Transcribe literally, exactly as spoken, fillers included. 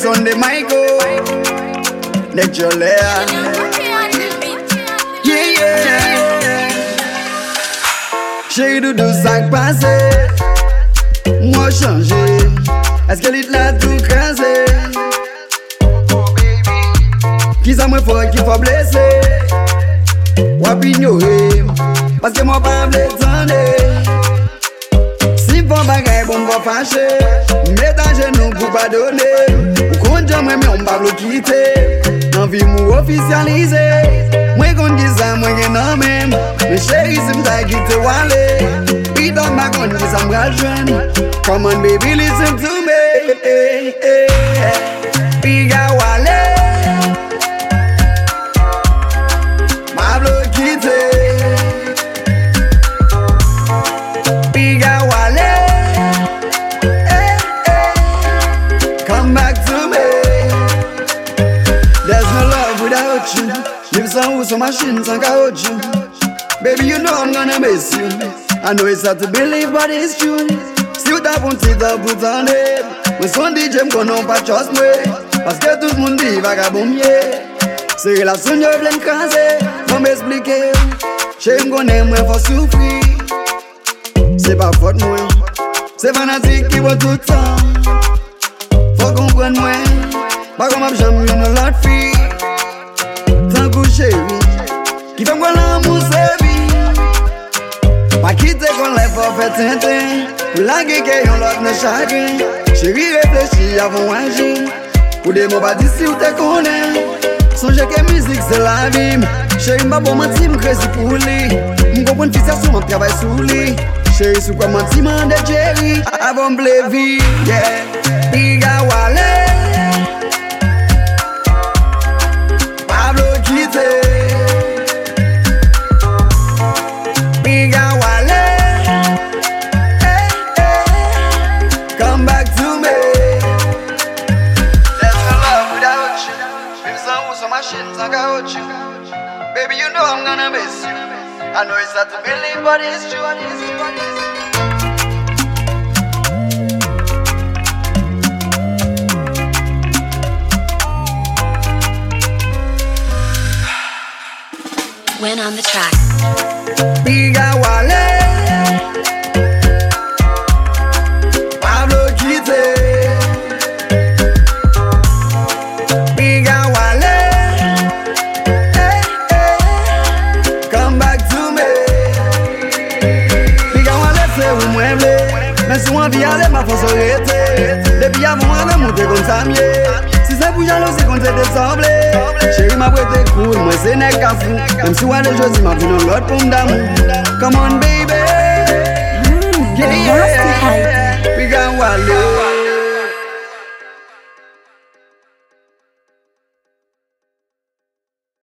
on the mic, let your lair. Yeah, yeah. Chérie, doudou, ça passe. Moi changer. Est-ce qu'elle est là tout crasé? Qui ça me faut, qui faut blesser? Ou ignorer? Parce que moi pas m'étonner. Si bon bagay bon me fâcher, mets dans genou pour pas donner. Ou quand j'aime mais on pas le quitter. Envie mou officialiser. Moi qu'on dit ça moi gen non même. Mais chérie si m'ta quitté walé. Puis dans ma con dit ça m'ra joindre. Come on baby listen to me. Puis ga walé. Ma blo quitté. Live some with some machines and got you. Baby, you know I'm gonna miss you. I know it's hard to believe, but it's true. Si t'as bon petit put on it. Mais son D J m'connons pas trust me. Parce que tout le monde dit vagabond, yeah. C'est relation y'en plein crasé. Faut m'expliquer. J'ai m'connais moi faut souffrir. C'est pas faute moi. C'est fanatique qui voit tout le temps. Faut comprendre moi. Pas comme j'aime une lot fille. Chérie, qui fait moi l'amour sévi. Pas quitter qu'on l'a pas fait tintin. Pour la gueule qui yon l'autre ne chagrin. Chérie réfléchis avant agir. Pour des mots pas d'ici ou te connais. Songez que musique c'est la vie. Chérie m'a bon menti m'crazy pour lui. M'gros une fixation m'a travail sous lui. Chérie sous quoi menti m'en de Jerry. Avant m'blevi, yeah. Piga walé. Baby, you know I'm gonna miss you. I know it's hard to believe, but it's true. When on the track. Piga walé. Pablo Quite. Mais si on vit aller, ma force arrêter. Depuis avant, on a monté comme ça, mieux. Si c'est pour jalousie, qu'on s'est désemblé. Chérie m'a prêté cool, moi c'est n'est qu'à fou. Même si on a des choses, m'a vu dans l'autre pomme d'amour. Come on, baby. Mm, yeah, yeah.